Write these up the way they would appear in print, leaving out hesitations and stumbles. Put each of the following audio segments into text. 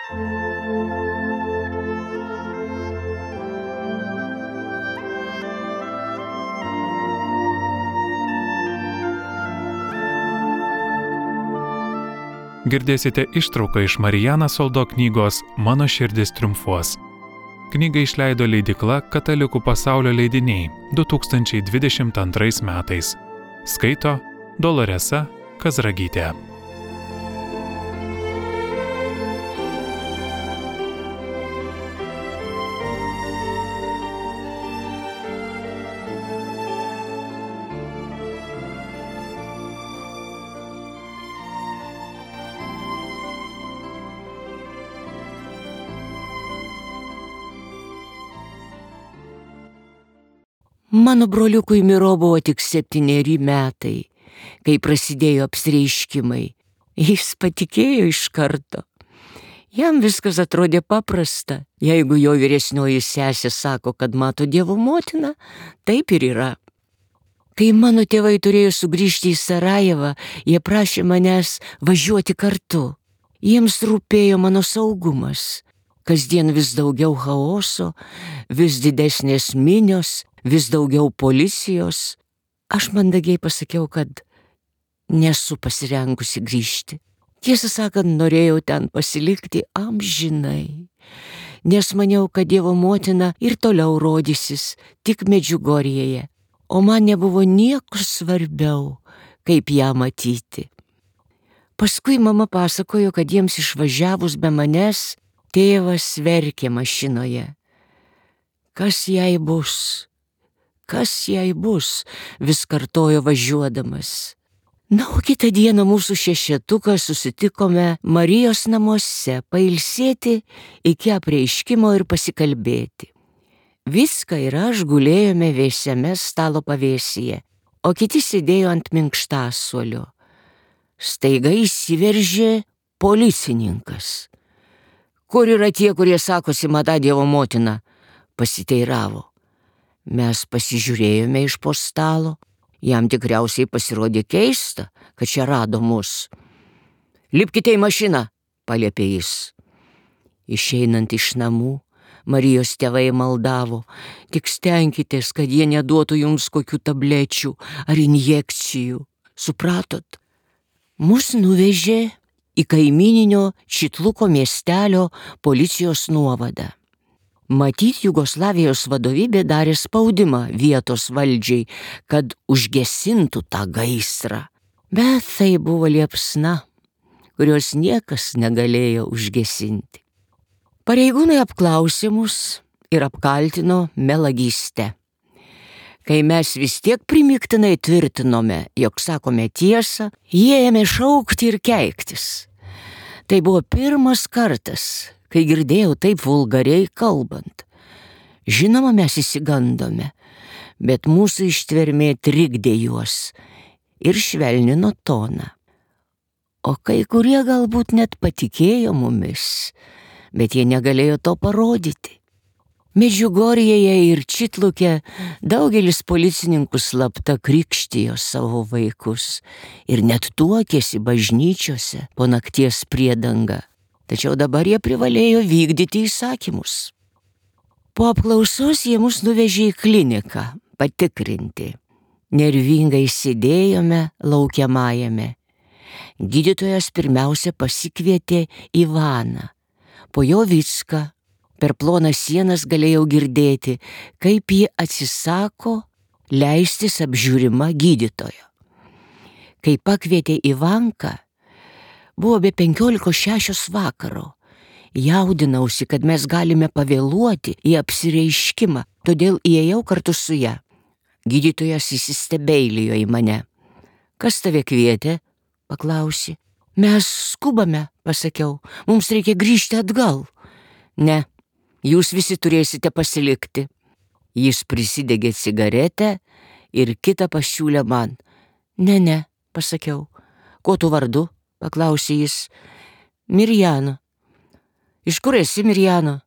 Girdėsite ištrauką iš Marijaną Soldo knygos Mano širdis triumfuos. Knygą išleido leidykla Katalikų pasaulio leidiniai 2022 metais. Skaito Doloresa Kazragytė. Mano broliukui Miro buvo tik 7 metai, kai prasidėjo apsireiškimai. Jis patikėjo iš karto. Jam viskas atrodė paprasta. Jeigu jo vyresnioji sesė sako, kad mato Dievo motiną, taip ir yra. Kai mano tėvai turėjo sugrįžti į Sarajevą, jie prašė manęs važiuoti kartu. Jiems rūpėjo mano saugumas. Kasdien vis daugiau chaoso, vis didesnės minios, vis daugiau policijos. Aš mandagiai pasakiau, kad nesu pasirengusi grįžti. Tiesą sakant, norėjau ten pasilikti amžinai, nes maniau, kad Dievo motina ir toliau rodysis tik Medžiugorjėje, o man nebuvo nieko svarbiau, kaip ją matyti. Paskui mama pasakojo, kad jiems išvažiavus be manęs, tėvas verkė mašinoje. Kas jai bus? Kas jai bus? Vis kartojo važiuodamas. Na, o kitą dieną mūsų šešetuką susitikome Marijos namuose pailsėti iki apreiškimo ir pasikalbėti. Viską ir aš gulėjome vėsiame stalo pavėsyje, o kiti sėdėjo ant minkštasuolio. Staiga įsiveržė policininkas. Kur yra tie, kurie sakosi matą Dievo motiną? Pasiteiravo. Mes pasižiūrėjome iš po stalo. Jam tikriausiai pasirodė keista, kad čia rado mus. Lipkite į mašiną, paliepė jis. Išeinant iš namų, Marijos tėvai maldavo, tik stenkitės, kad jie neduotų jums kokių tablečių ar injekcijų. Supratot? Mus nuvežė į kaimyninio Čitluko miestelio policijos nuovadą. Matyt, Jugoslavijos vadovybė darė spaudimą vietos valdžiai, kad užgesintų tą gaisrą. Bet tai buvo liepsna, kurios niekas negalėjo užgesinti. Pareigūnai apklausė mus ir apkaltino melagyste. Kai mes vis tiek primygtinai tvirtinome, jog sakome tiesą, jie ėmė šaukti ir keiktis. Tai buvo pirmas kartas, kai girdėjau taip vulgariai kalbant. Žinoma, mes įsigandome, bet mūsų ištvermė trikdė juos ir švelnino toną. O kai kurie galbūt net patikėjo mumis, bet jie negalėjo to parodyti. Medžiugorjėje ir Čitluke daugelis policininkų slapta krikštijo savo vaikus ir net tuokėsi bažnyčiose po nakties priedanga. Tačiau dabar jie privalėjo vykdyti įsakymus. Po apklausos jie mus nuvežė į kliniką patikrinti. Nervingai sėdėjome laukiamajame. Gydytojas pirmiausia pasikvietė Ivaną, po jo Vicką. Per plonas sienas galėjau girdėti, kaip ji atsisako leistis apžiūrima gydytojo. Kai pakvietė Ivanką, buvo be 15:06 vakaro. Jaudinausi, kad mes galime pavėluoti į apsireiškimą, todėl įėjau kartu su ja. Gydytojas įsistebeilijo į mane. Kas tave kvietė? Paklausė. Mes skubame, pasakiau. Mums reikia grįžti atgal. Ne, jūs visi turėsite pasilikti. Jis prisidegė cigaretę ir kitą pasiūlė man. Ne, pasakiau. Kuo tu vardu? Paklausė jis. Mirjana. Iš kur esi, Mirjana?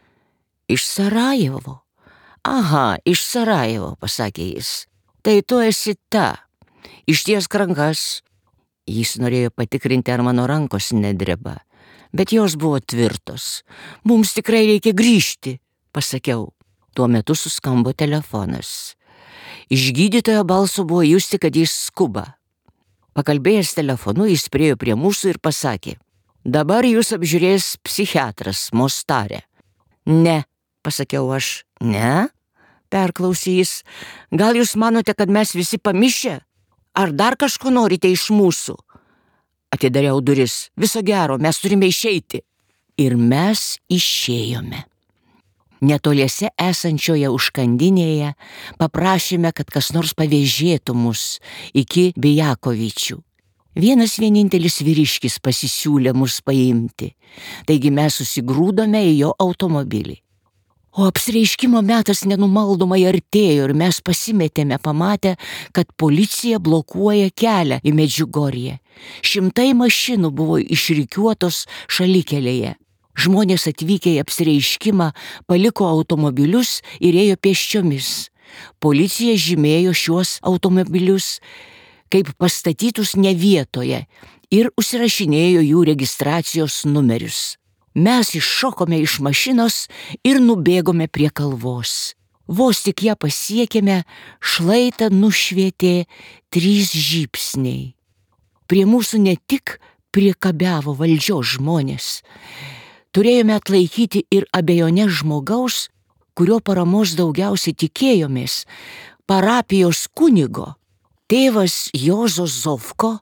Iš Sarajevo. Aha, iš Sarajevo, pasakė jis. Tai tu esi ta. Ištiesk rankas. Jis norėjo patikrinti, ar mano rankos nedreba, Bet jos buvo tvirtos. Mums tikrai reikia grįžti, pasakiau. Tuo metu suskambo telefonas. Iš gydytojo balso buvo justi, kad jis skuba. Pakalbėjęs telefonu, jis priėjo prie mūsų ir pasakė: dabar jūs apžiūrės psichiatras Mostare. Ne, pasakiau aš. Ne? Perklausė jis. Gal jūs manote, kad mes visi pamišę? Ar dar kažko norite iš mūsų? Atidariau duris. Viso gero, mes turime išeiti. Ir mes išėjome. Netoliese esančioje užkandinėje paprašėme, kad kas nors pavėžėtų mus iki Bijakovičių. Vienas vienintelis vyriškis pasisiūlė mus paimti, taigi mes susigrūdome į jo automobilį. O apsireiškimo metas nenumaldomai artėjo ir mes pasimetėme pamatę, kad policija blokuoja kelią į Medžiugorję. Šimtai mašinų buvo išrikiuotos šalikelėje. Žmonės atvykę į apsireiškimą paliko automobilius ir ėjo pėsčiomis. Policija žymėjo šiuos automobilius kaip pastatytus ne vietoje ir užsirašinėjo jų registracijos numerius. Mes iššokome iš mašinos ir nubėgome prie kalvos. Vos tik ją pasiekėme, šlaitą nušvietė 3 žybsniai. Prie mūsų ne tik priekabiavo valdžios žmonės. Turėjome atlaikyti ir abejonės žmogaus, kurio paramos daugiausiai tikėjomės, parapijos kunigo. Tėvas Jozo Zovko,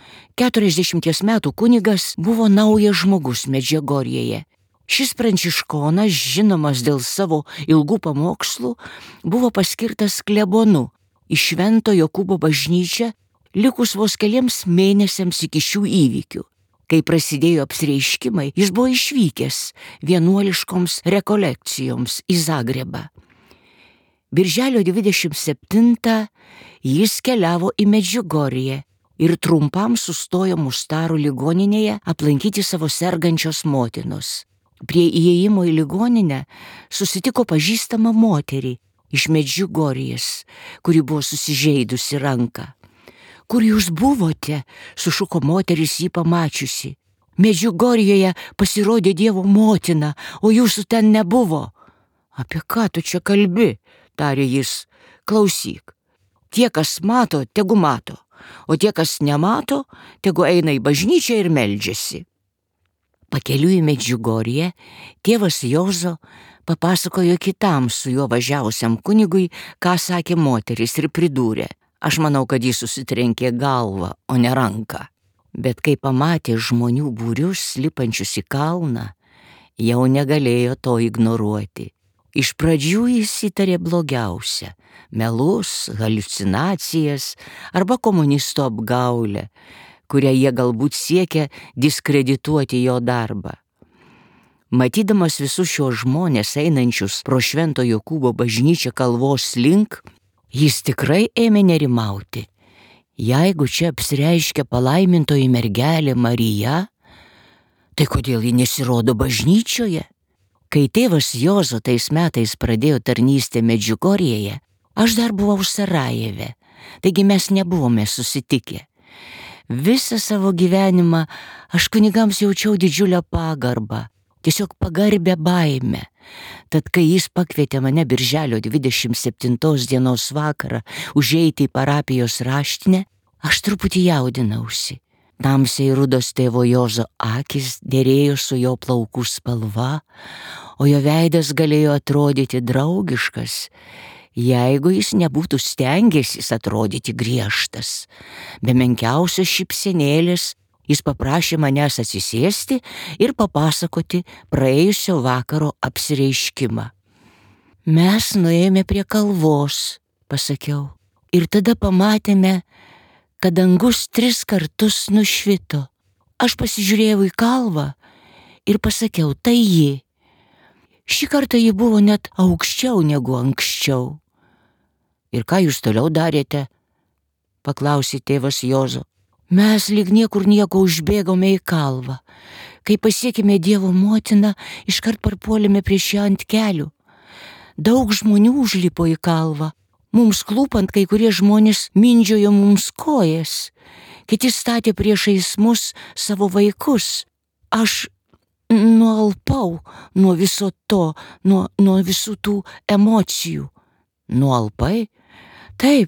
40 metų kunigas, buvo naujas žmogus Medžiugorjėje. Šis pranciškonas, žinomas dėl savo ilgų pamokslų, buvo paskirtas klebonu į Švento Jokūbo bažnyčią likus vos keliems mėnesiams iki šių įvykių. Kai prasidėjo apsireiškimai, jis buvo išvykęs vienuoliškoms rekolekcijoms į Zagrebą. Birželio 27 jis keliavo į Medžiugorję ir trumpam sustojo Mostaro ligoninėje aplankyti savo sergančios motinos. Prie įėjimo į ligoninę susitiko pažįstamą moterį iš Medžiugorjės, kuri buvo susižeidusi ranką. Kur jūs buvote? Sušuko moteris jį pamačiusi. Medžiugorjėje pasirodė Dievo motina, o jūsų ten nebuvo. Apie ką tu čia kalbi? Tarė jis. Klausyk. Tie, kas mato, tegu mato, o tie, kas nemato, tegu eina į bažnyčią ir meldžiasi. Pakeliui į Medžiugorję tėvas Jozo papasakojo kitam su juo važiavusiam kunigui, ką sakė moteris, ir pridūrė: aš manau, kad jis susitrenkė galvą, o ne ranką. Bet kai pamatė žmonių būrius lipančius į kalną, jau negalėjo to ignoruoti. Iš pradžių jis įtarė blogiausia – melus, haliucinacijas arba komunistų apgaulę, kurią jie galbūt siekia diskredituoti jo darbą. Matydamas visus šios žmonės einančius pro Švento Jokūbo bažnyčią kalvos link, jis tikrai ėmė nerimauti. Jeigu čia apsireiškia palaimintoji mergelė Marija, tai kodėl ji nesirodo bažnyčioje? Kai tėvas Jozo tais metais pradėjo tarnystę Medžiugorjėje, aš dar buvau Sarajeve, taigi mes nebuvome susitikę. Visą savo gyvenimą aš kunigams jaučiau didžiulę pagarbą, tiesiog pagarbę baimę. Tad kai jis pakvietė mane birželio 27 dienos vakarą užeiti į parapijos raštinę, aš truputį jaudinausi. Tamsiai rudos tėvo Jozo akis dėrėjo su jo plaukų spalva, o jo veidas galėjo atrodyti draugiškas, jeigu jis nebūtų stengęsis atrodyti griežtas. Be menkiausios šypsenėlės jis paprašė manęs atsisėsti ir papasakoti praėjusio vakaro apsireiškimą. Mes nuėjome prie kalvos, pasakiau, ir tada pamatėme, kad dangus 3 kartus nušvito. Aš pasižiūrėjau į kalvą ir pasakiau, tai ji. Šį kartą ji buvo net aukščiau negu anksčiau. Ir ką jūs toliau darėte? Paklausė tėvas Jozo. Mes lyg niekur nieko užbėgome į kalvą. Kai pasiekėme Dievo motiną, iškart parpuolėme prieš ją ant kelių. Daug žmonių užlipo į kalvą. Mums klūpant, kai kurie žmonės mindžiojo mums kojas. Kiti statė priešais mus savo vaikus. Aš nualpau nuo viso to, nuo visų tų emocijų. Nualpai? Taip,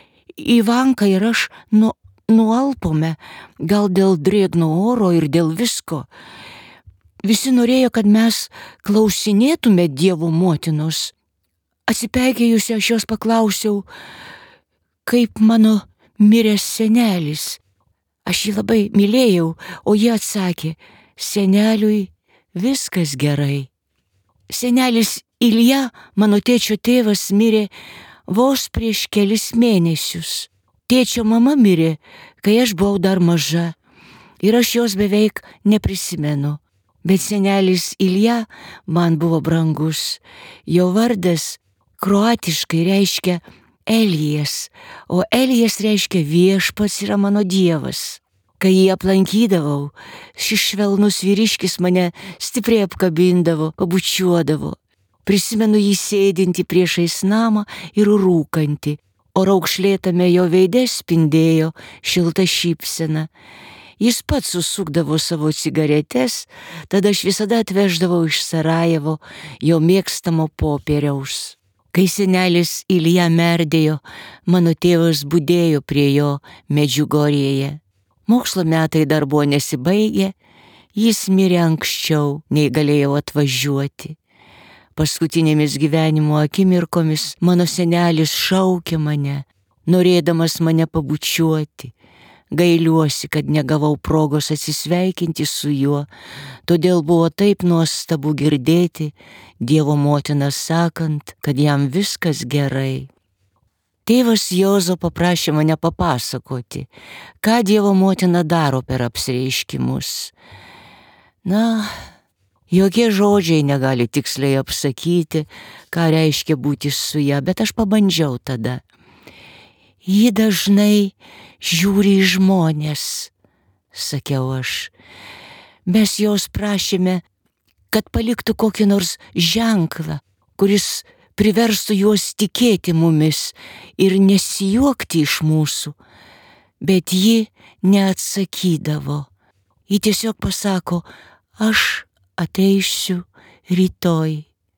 Ivanka ir aš nualpome, gal dėl drėgno oro ir dėl visko. Visi norėjo, kad mes klausinėtume Dievo motinos. Atsipeikėjusi aš jos paklausiau, kaip mano miręs senelis. Aš jį labai mylėjau, o jie atsakė, seneliui viskas gerai. Senelis Ilja, mano tėčio tėvas, mirė vos prieš kelis mėnesius. Tėčio mama mirė, kai aš buvau dar maža ir aš jos beveik neprisimenu. Bet senelis Ilja man buvo brangus. Jo vardas kroatiškai reiškia Elijas, o Elijas reiškia viešpats yra mano Dievas. Kai jį aplankydavau, šis švelnus vyriškis mane stipriai apkabindavo, pabučiuodavo. Prisimenu jį sėdinti priešais namą ir rūkantį, o raukšlėtame jo veide spindėjo šilta šypsena. Jis pats susukdavo savo cigaretes, tada aš visada atveždavau iš Sarajevo jo mėgstamo popieriaus. Kai senelis Ilja merdėjo, mano tėvas budėjo prie jo Medžiugorjėje. Mokslo metai dar buvo nesibaigę, jis mirė anksčiau, nei galėjau atvažiuoti. Paskutinėmis gyvenimo akimirkomis mano senelis šaukė mane, norėdamas mane pabučiuoti. Gailiuosi, kad negavau progos atsisveikinti su juo, todėl buvo taip nuostabu girdėti Dievo motiną sakant, kad jam viskas gerai. Tėvas Jozo paprašė mane papasakoti, ką Dievo motina daro per apsireiškimus. Na, jokie žodžiai negali tiksliai apsakyti, ką reiškia būti su ja, bet aš pabandžiau tada. Ji dažnai žiūri į žmonės, sakiau aš. Mes jos prašėme, kad paliktų kokį nors ženklą, kuris priverstų juos tikėti mumis ir nesijuokti iš mūsų. Bet ji neatsakydavo. Ji tiesiog pasako, aš ateisiu rytoj.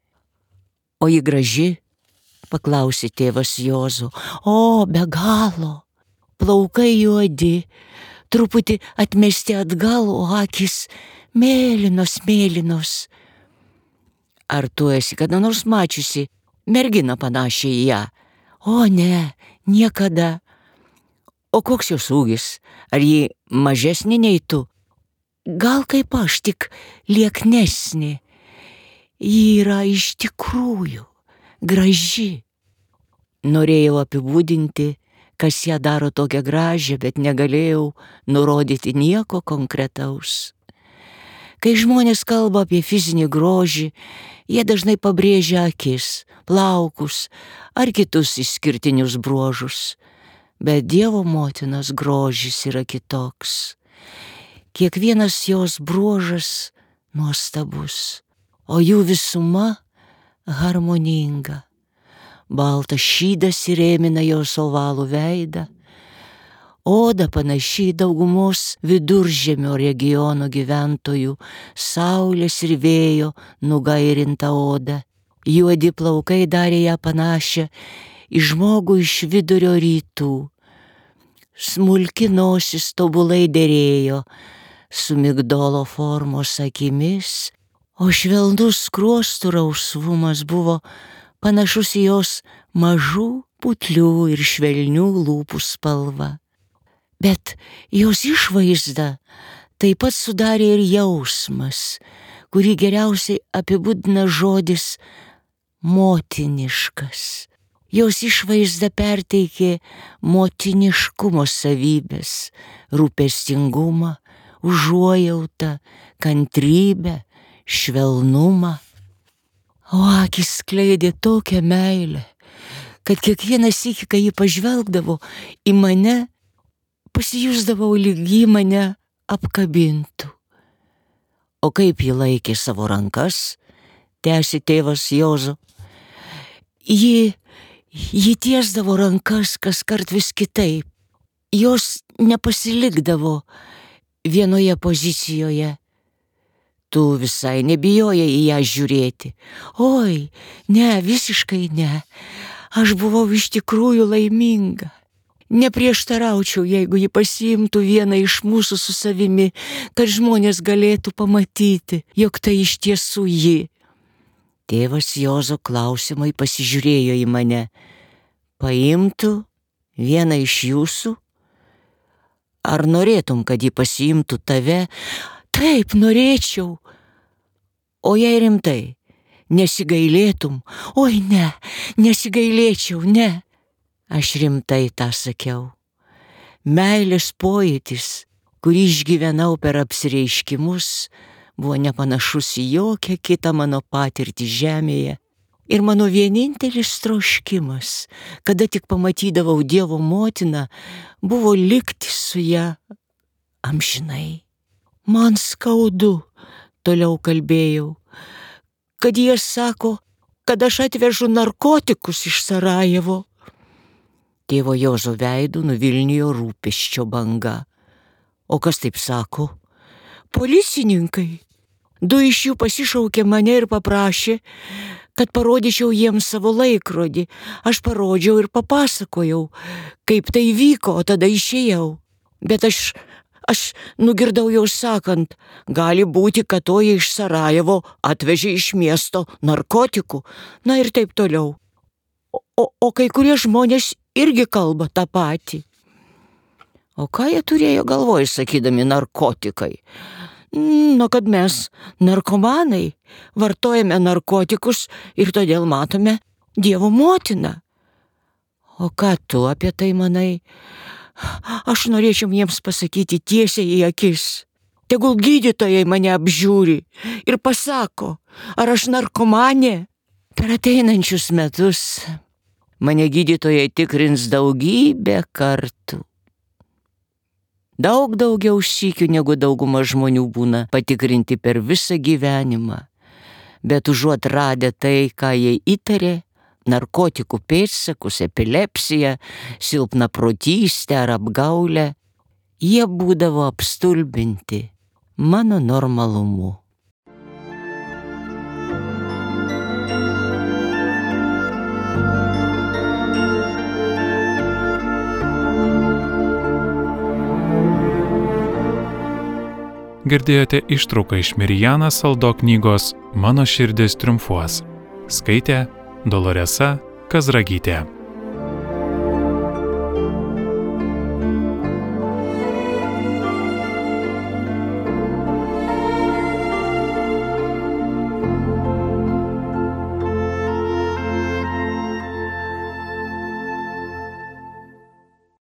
O ji graži? Paklausė tėvas Jozo. O, be galo. Plaukai juodi, truputį atmesti atgal, o akis mėlynos. Ar tu esi kada nors mačiusi merginą panašią į ją? O ne, niekada. O koks jos ūgis? Ar ji mažesnė nei tu? Gal kaip aš, tik lieknesnė. Ji yra iš tikrųjų graži. Norėjau apibūdinti, kas ją daro tokią gražią, bet negalėjau nurodyti nieko konkretaus. Kai žmonės kalba apie fizinį grožį, jie dažnai pabrėžia akis, plaukus ar kitus išskirtinius bruožus. Bet Dievo motinos grožis yra kitoks. Kiekvienas jos bruožas nuostabus, o jų visuma harmoninga. Baltas šydas įrėmina jos ovalų veidą, oda panaši į daugumos viduržemio regiono gyventojų, saulės ir vėjo nugairintą odą. Juodi plaukai darė ją panašią į žmogų iš vidurio rytų. Smulki nosis tobulai derėjo su migdolo formos akimis, o švelnus skruostų rausvumas buvo panašus į jos mažų, putlių ir švelnių lūpų spalvą. Bet jos išvaizda taip pat sudarė ir jausmas, kurį geriausiai apibūdina žodis motiniškas. Jos išvaizda perteikė motiniškumo savybės, rūpestingumą, užuojautą, kantrybę, švelnumą. O akis skleidė tokią meilę, kad kiekvieną sykį, kai ji pažvelgdavo į mane, pasijusdavau lyg ji mane apkabintų. O kaip ji laikė savo rankas, tęsė tėvas Jozo. Ji tiesdavo rankas kaskart vis kitaip. Jos nepasilikdavo vienoje pozicijoje. Tu visai nebijojai į ją žiūrėti. Oi, ne, visiškai ne. Aš buvau iš tikrųjų laiminga. Neprieštaraučiau, jeigu ji pasiimtų vieną iš mūsų su savimi, kad žmonės galėtų pamatyti, jog tai iš tiesų ji. Tėvas Juozo klausimai pasižiūrėjo į mane. Paimtų vieną iš jūsų? Ar norėtum, kad ji pasiimtų tave? Taip, norėčiau. O jei rimtai, nesigailėtum? Oi, ne, nesigailėčiau, ne. Aš rimtai tą sakiau. Meilės pojūtis, kurį išgyvenau per apsireiškimus, buvo nepanašus į jokią kitą mano patirtį žemėje. Ir mano vienintelis troškimas, kada tik pamatydavau Dievo motiną, buvo likti su ja amžinai. Man skaudu, toliau kalbėjau, kad jie sako, kad aš atvežu narkotikus iš Sarajevo. Tėvo Juozo veidu nuvilnijo rūpesčio banga. O kas taip sako? Policininkai. 2 iš jų pasišaukė mane ir paprašė, kad parodyčiau jiems savo laikrodį. Aš parodžiau ir papasakojau, kaip tai vyko, o tada išėjau. Bet aš nugirdau jau sakant, gali būti, kad toji iš Sarajevo atvežė iš miesto narkotikų. Na ir taip toliau. O kai kurie žmonės irgi kalba tą patį. O ką jie turėjo galvoj, sakydami narkotikai? Na, kad mes, narkomanai, vartojame narkotikus ir todėl matome Dievo motiną. O ką tu apie tai manai? Aš norėčiau jiems pasakyti tiesiai į akis. Tegul gydytojai mane apžiūri ir pasako, ar aš narkomanė. Per ateinančius metus mane gydytojai tikrins daugybę kartų. Daug daugiau sykių negu dauguma žmonių būna patikrinti per visą gyvenimą. Bet užuot radę tai, ką jie įtarė, narkotikų pėdsakus, epilepsiją, silpnaprotystę ar apgaulę, jie būdavo apstulbinti mano normalumu. Girdėjote ištrauką iš Marijana Saldo knygos Mano širdis triumfuos. Skaitė Doloresa Kazragytė.